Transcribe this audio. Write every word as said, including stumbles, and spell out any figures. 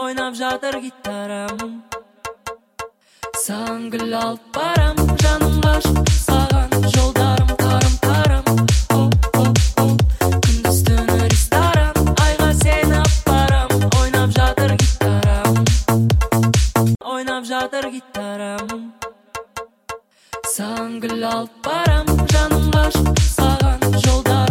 ойнап жатыр гитарам. Саған гүл алып барам, жаным ғашық саған, жолдарым тарым-тарым. О-о-о, күндіз түні ресторан, айға сені апарам, ойнап жатыр гитарам, ойнап жатыр гитарам. Саған гүл алып барам, жаным ғашық саған, жолдарым